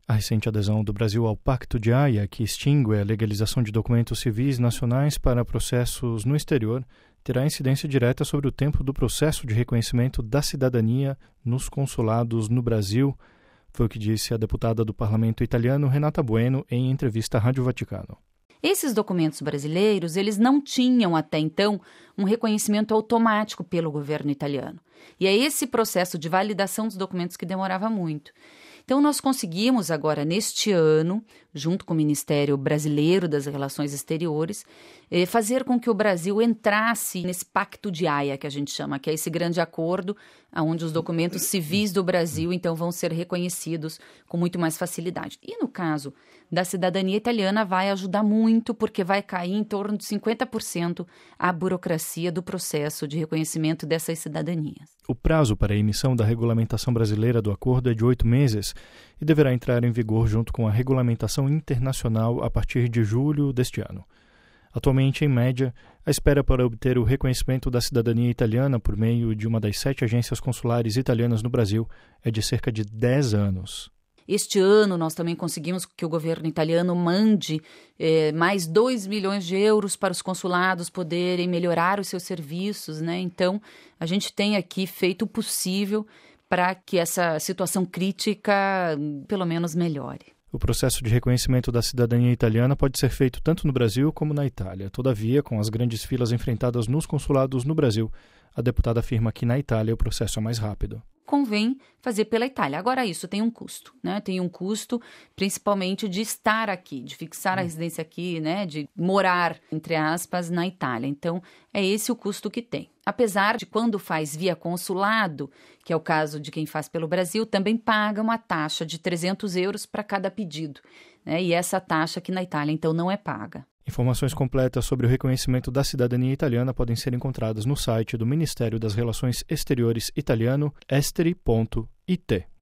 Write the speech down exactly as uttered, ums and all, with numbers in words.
A recente adesão do Brasil ao Pacto de Haia, que extingue a legalização de documentos civis nacionais para processos no exterior, terá incidência direta sobre o tempo do processo de reconhecimento da cidadania nos consulados no Brasil, foi o que disse a deputada do Parlamento italiano Renata Bueno em entrevista à Rádio Vaticano. Esses documentos brasileiros, eles não tinham até então um reconhecimento automático pelo governo italiano. E é esse processo de validação dos documentos que demorava muito. Então, nós conseguimos agora, neste ano, junto com o Ministério Brasileiro das Relações Exteriores, eh, fazer com que o Brasil entrasse nesse Pacto de Haia, que a gente chama, que é esse grande acordo onde os documentos civis do Brasil, então, vão ser reconhecidos com muito mais facilidade. E no caso da cidadania italiana, vai ajudar muito, porque vai cair em torno de cinquenta por cento a burocracia do processo de reconhecimento dessas cidadanias. O prazo para a emissão da regulamentação brasileira do acordo é de oito meses e deverá entrar em vigor junto com a regulamentação internacional a partir de julho deste ano. Atualmente, em média, a espera para obter o reconhecimento da cidadania italiana por meio de uma das sete agências consulares italianas no Brasil é de cerca de dez anos. Este ano, nós também conseguimos que o governo italiano mande eh, mais dois milhões de euros para os consulados poderem melhorar os seus serviços, né? Então, a gente tem aqui feito o possível para que essa situação crítica, pelo menos, melhore. O processo de reconhecimento da cidadania italiana pode ser feito tanto no Brasil como na Itália. Todavia, com as grandes filas enfrentadas nos consulados no Brasil, a deputada afirma que na Itália o processo é mais rápido. Convém fazer pela Itália. Agora, isso tem um custo, né? Tem um custo, principalmente, de estar aqui, de fixar a residência aqui, né? De morar, entre aspas, na Itália. Então, é esse o custo que tem. Apesar de quando faz via consulado, que é o caso de quem faz pelo Brasil, também paga uma taxa de trezentos euros para cada pedido, né? E essa taxa aqui na Itália, então, não é paga. Informações completas sobre o reconhecimento da cidadania italiana podem ser encontradas no site do Ministério das Relações Exteriores italiano esteri ponto it.